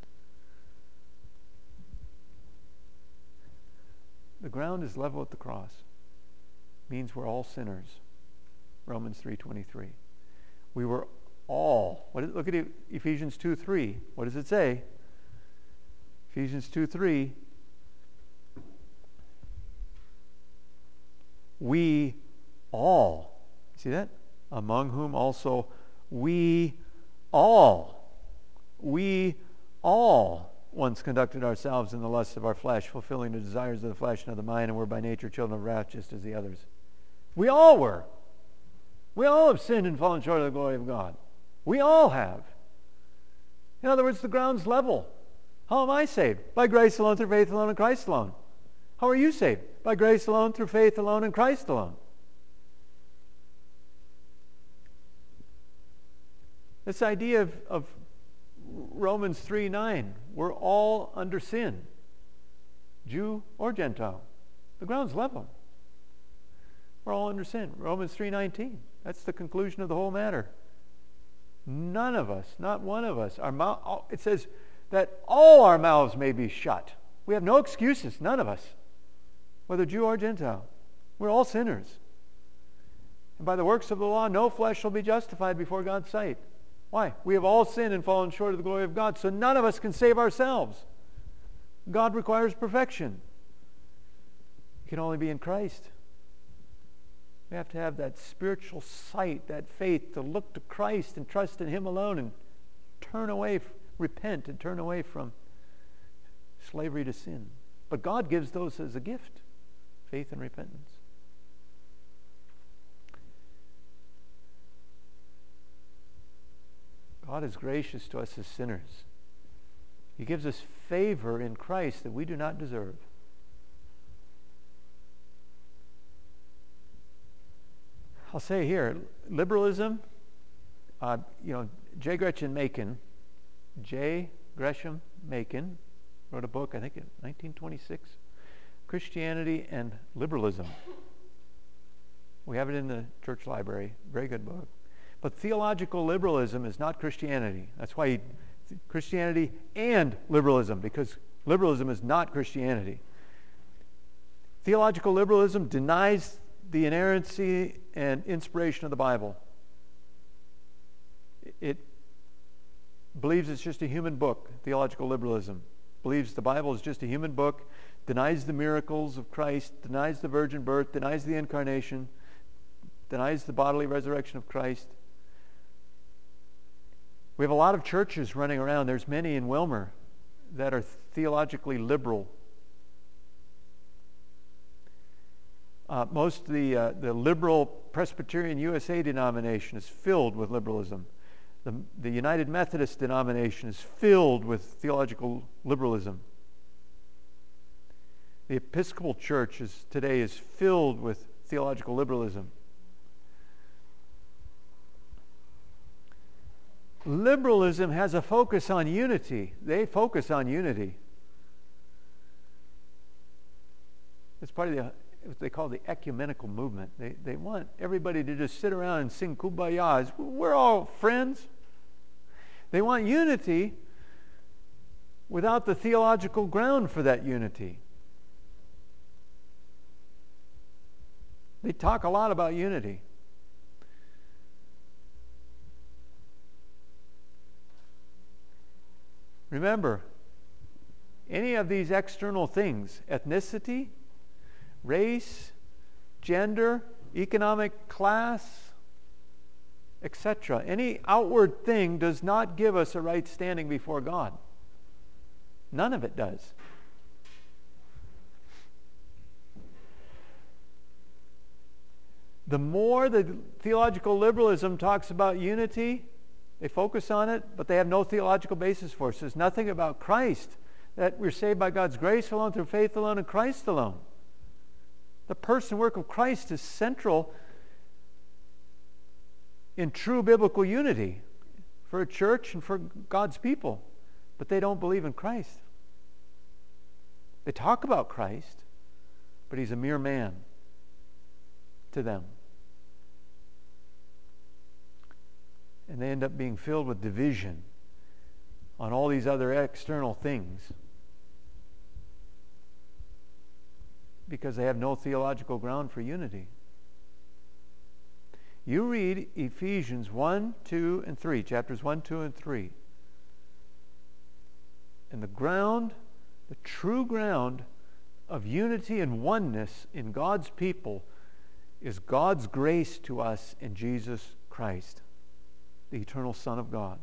The ground is level at the cross. Means we're all sinners. Romans three twenty-three. We were all. What is, look at Ephesians two three. What does it say? Ephesians two three. We all. See that? Among whom also we all. We all once conducted ourselves in the lusts of our flesh, fulfilling the desires of the flesh and of the mind, and were by nature children of wrath, just as the others. We all were. We all have sinned and fallen short of the glory of God. We all have. In other words, the ground's level. How am I saved? By grace alone, through faith alone, in Christ alone. How are you saved? By grace alone, through faith alone, in Christ alone. This idea of, of Romans three nine, we're all under sin, Jew or Gentile. The ground's level. We're all under sin. Romans three nineteen, that's the conclusion of the whole matter. None of us, not one of us, our mouth, it says that all our mouths may be shut. We have no excuses, none of us, whether Jew or Gentile. We're all sinners. And by the works of the law, no flesh shall be justified before God's sight. Why? We have all sinned and fallen short of the glory of God, so none of us can save ourselves. God requires perfection. It can only be in Christ. We have to have that spiritual sight, that faith, to look to Christ and trust in him alone and turn away, repent and turn away from slavery to sin. But God gives those as a gift, faith and repentance. God is gracious to us as sinners. He gives us favor in Christ that we do not deserve. I'll say here, liberalism, uh, you know, J. Gresham Machen, J. Gresham Machen wrote a book, I think in nineteen twenty-six, Christianity and Liberalism. We have it in the church library. Very good book. But theological liberalism is not Christianity. That's why he, Christianity and liberalism, because liberalism is not Christianity. Theological liberalism denies the inerrancy and inspiration of the Bible. It believes it's just a human book, theological liberalism. Believes the Bible is just a human book, denies the miracles of Christ, denies the virgin birth, denies the incarnation, denies the bodily resurrection of Christ. We have a lot of churches running around. There's many in Wilmer that are theologically liberal. Uh, most of the, uh, the liberal Presbyterian U S A denomination is filled with liberalism. The, the United Methodist denomination is filled with theological liberalism. The Episcopal Church is, today is filled with theological liberalism. Liberalism has a focus on unity. They focus on unity. It's part of the, what they call the ecumenical movement. They, they want everybody to just sit around and sing kumbaya. We're all friends. They want unity without the theological ground for that unity. They talk a lot about unity. Remember, any of these external things, ethnicity, race, gender, economic class, et cetera, any outward thing does not give us a right standing before God. None of it does. The more the theological liberalism talks about unity, they focus on it, but they have no theological basis for it. It says nothing about Christ, that we're saved by God's grace alone, through faith alone, in Christ alone. The person and work of Christ is central in true biblical unity for a church and for God's people. But they don't believe in Christ. They talk about Christ, but he's a mere man to them. And they end up being filled with division on all these other external things because they have no theological ground for unity. You read Ephesians one, two, and three, chapters one, two, and three. And the ground, the true ground of unity and oneness in God's people is God's grace to us in Jesus Christ, the eternal Son of God.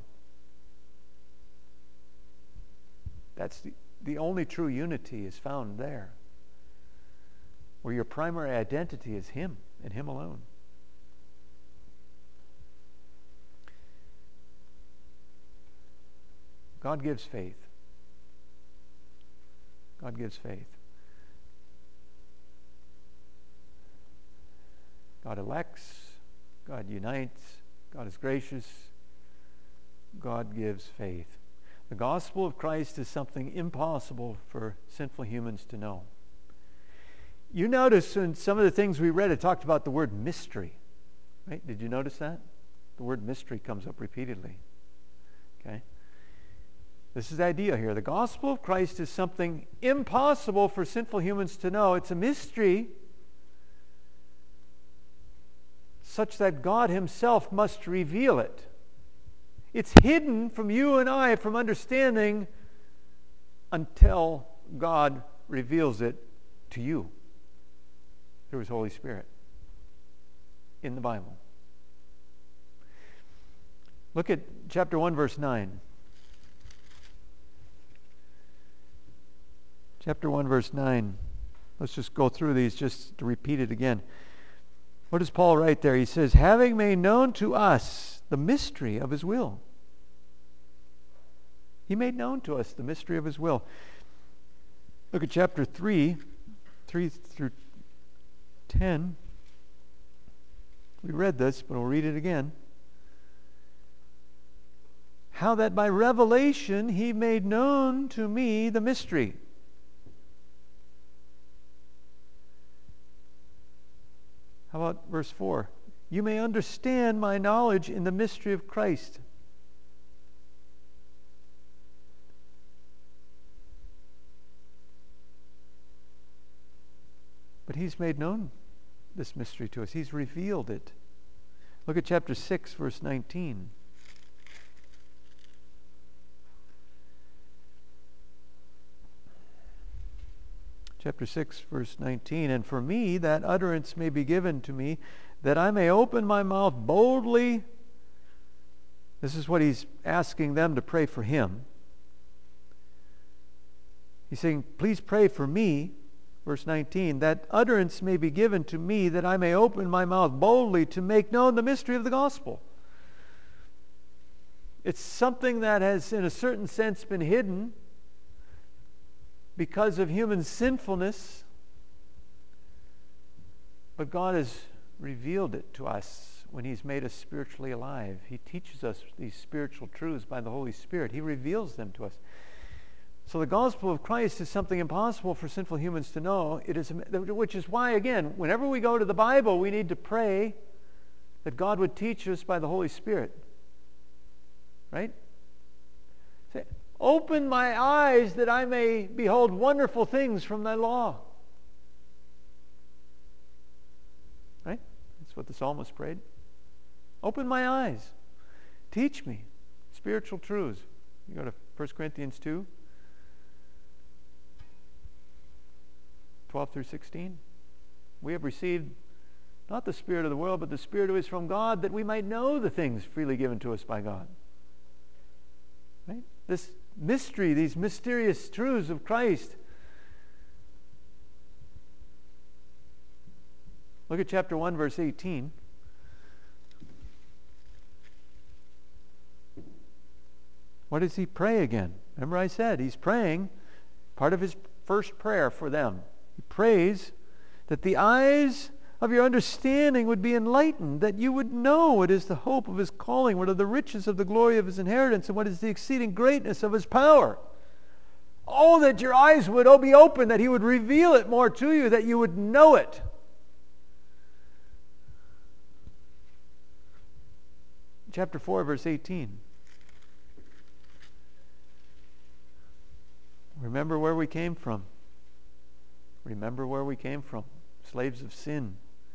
That's the, the only true unity is found there, where your primary identity is Him and Him alone. God gives faith. God gives faith. God elects. God unites. God is gracious. God gives faith. The gospel of Christ is something impossible for sinful humans to know. You notice in some of the things we read, it talked about the word mystery. Right? Did you notice that? The word mystery comes up repeatedly. Okay? This is the idea here. The gospel of Christ is something impossible for sinful humans to know. It's a mystery such that God Himself must reveal it. It's hidden from you and I from understanding until God reveals it to you through His Holy Spirit in the Bible. Look at chapter one, verse nine. Chapter one, verse nine. Let's just go through these just to repeat it again. What does Paul write there? He says, having made known to us the mystery of His will. He made known to us the mystery of his will. Look at chapter three, three through ten. We read this, but we'll read it again. How that by revelation he made known to me the mystery. How about verse four? You may understand my knowledge in the mystery of Christ. But he's made known this mystery to us. He's revealed it. Look at chapter six, verse nineteen. Chapter six, verse nineteen. And for me, that utterance may be given to me, that I may open my mouth boldly. This is what he's asking them to pray for him. He's saying, please pray for me. Verse nineteen, that utterance may be given to me, that I may open my mouth boldly to make known the mystery of the gospel. It's something that has, in a certain sense, been hidden because of human sinfulness, but God has revealed it to us when he's made us spiritually alive. He teaches us these spiritual truths by the Holy Spirit. He reveals them to us. So the gospel of Christ is something impossible for sinful humans to know. It is, which is why, again, whenever we go to the Bible, we need to pray that God would teach us by the Holy Spirit. Right? Say, open my eyes that I may behold wonderful things from thy law. Right? That's what the psalmist prayed. Open my eyes. Teach me spiritual truths. You go to First Corinthians two. twelve through sixteen. We have received not the spirit of the world, but the Spirit who is from God, that we might know the things freely given to us by God. Right? This mystery, these mysterious truths of Christ. Look at chapter one, verse eighteen. What does he pray again? Remember I said he's praying, part of his first prayer for them. He prays that the eyes of your understanding would be enlightened, that you would know what is the hope of his calling, what are the riches of the glory of his inheritance, and what is the exceeding greatness of his power. Oh, that your eyes would be open, that he would reveal it more to you, that you would know it. Chapter four, verse eighteen. Remember where we came from. Remember where we came from. Slaves of sin.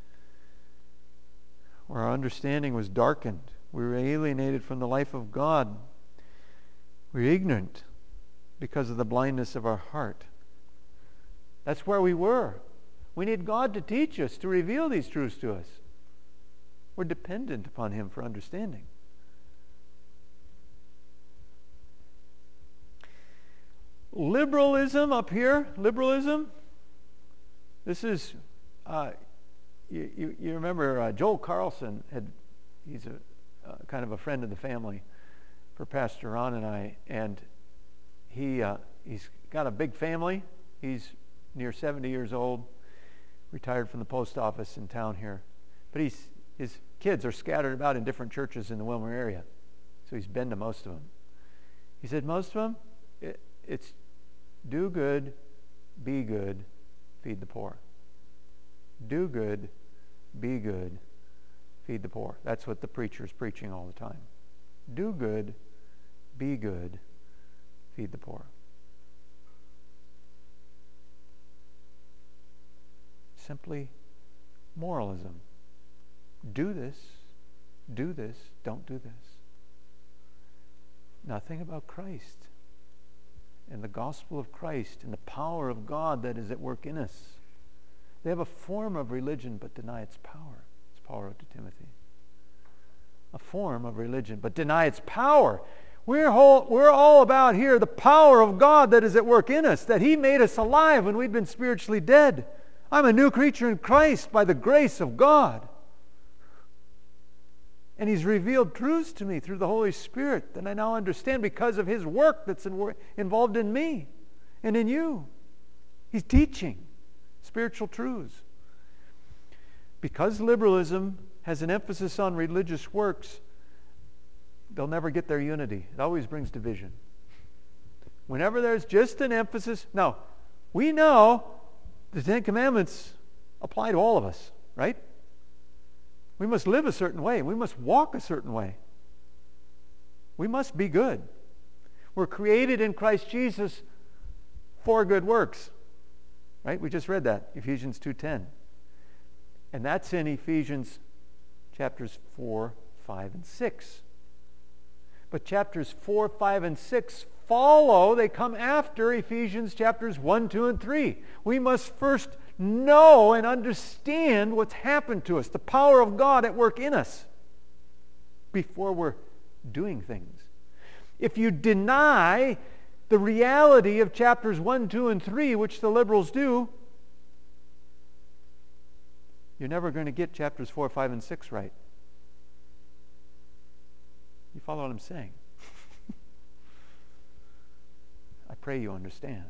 Where our understanding was darkened. We were alienated from the life of God. We were ignorant because of the blindness of our heart. That's where we were. We need God to teach us, to reveal these truths to us. We're dependent upon him for understanding. Liberalism up here, liberalism. This is, uh, you, you, you remember uh, Joel Carlson, had, he's a uh, kind of a friend of the family for Pastor Ron and I, and he uh, he's got a big family. He's near seventy years old, retired from the post office in town here. But he's, his kids are scattered about in different churches in the Wilmer area, so he's been to most of them. He said most of them, it, it's do good, be good, feed the poor. Do good, be good, feed the poor. That's what the preacher's preaching all the time. Do good, be good, feed the poor. Simply moralism. Do this, do this, don't do this. Nothing about Christ and the gospel of Christ and the power of God that is at work in us. They have a form of religion but deny its power. As Paul wrote to Timothy. A form of religion but deny its power. We're, whole, we're all about here the power of God that is at work in us, that he made us alive when we'd been spiritually dead. I'm a new creature in Christ by the grace of God. And He's revealed truths to me through the Holy Spirit that I now understand because of His work that's in, involved in me and in you. He's teaching spiritual truths. Because liberalism has an emphasis on religious works, they'll never get their unity. It always brings division. Whenever there's just an emphasis, now, we know the Ten Commandments apply to all of us, right? We must live a certain way. We must walk a certain way. We must be good. We're created in Christ Jesus for good works. Right? We just read that, Ephesians two ten. And that's in Ephesians chapters four, five, and six. But chapters four, five, and six follow, they come after Ephesians chapters one, two, and three. We must first know and understand what's happened to us, the power of God at work in us, before we're doing things. If you deny the reality of chapters one, two, and three, which the liberals do, you're never going to get chapters four, five, and six right. You follow what I'm saying? I pray you understand.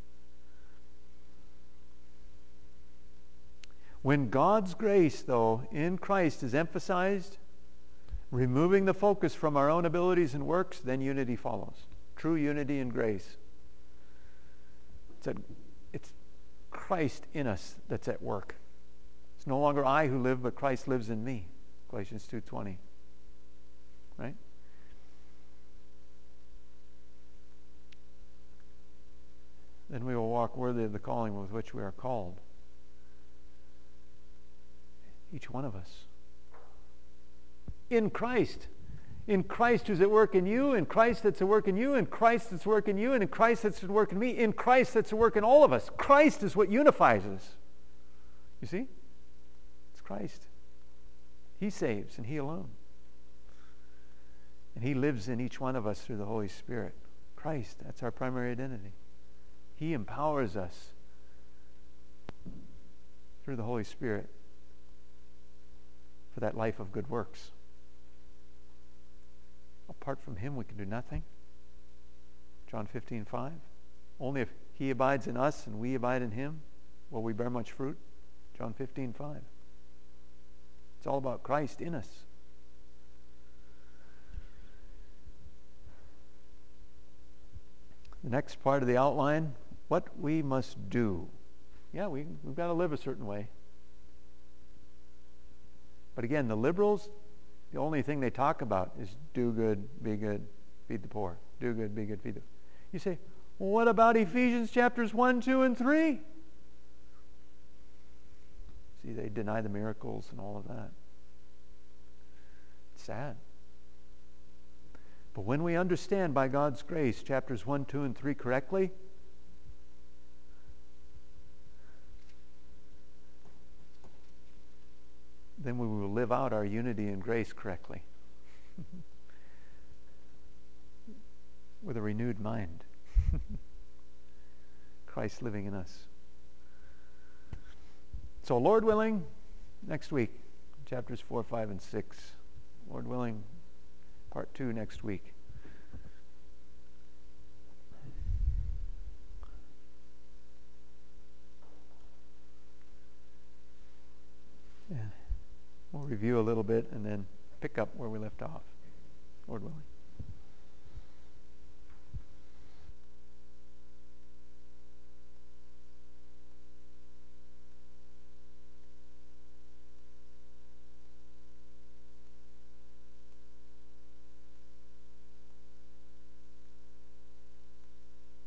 When God's grace, though, in Christ is emphasized, removing the focus from our own abilities and works, then unity follows. True unity and grace. It's, a, it's Christ in us that's at work. It's no longer I who live, but Christ lives in me. Galatians two twenty. Right? Then we will walk worthy of the calling with which we are called. Each one of us. In Christ. In Christ who's at work in you, in Christ that's at work in you, in Christ that's at work in you, and in Christ that's at work in me, in Christ that's at work in all of us. Christ is what unifies us. You see? It's Christ. He saves, and He alone. And He lives in each one of us through the Holy Spirit. Christ, that's our primary identity. He empowers us through the Holy Spirit for that life of good works. Apart from Him, we can do nothing. John fifteen five. Only if He abides in us and we abide in Him will we bear much fruit. John fifteen five. It's all about Christ in us. The next part of the outline, what we must do. Yeah, we, we've got to live a certain way. But again, the liberals, the only thing they talk about is do good, be good, feed the poor. Do good, be good, feed the poor. You say, well, what about Ephesians chapters one, two, and three? See, they deny the miracles and all of that. It's sad. But when we understand by God's grace chapters one, two, and three correctly, then we will live out our unity and grace correctly. With a renewed mind. Christ living in us. So, Lord willing, next week, chapters four, five, and six. Lord willing, part two next week. Yeah. We'll review a little bit and then pick up where we left off, Lord willing.